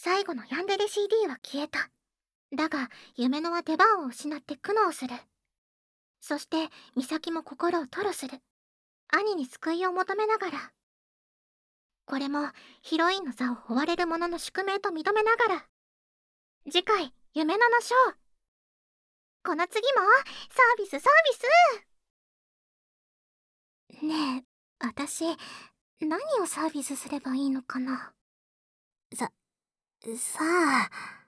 最後のヤンデレ CD は消えた。だが、夢乃は出番を失って苦悩する。そして、美咲も心を吐露する。兄に救いを求めながら。これも、ヒロインの座を追われる者の宿命と認めながら。次回、夢乃のショー。この次も、サービスサービス。ねえ、私、何をサービスすればいいのかな。さあ。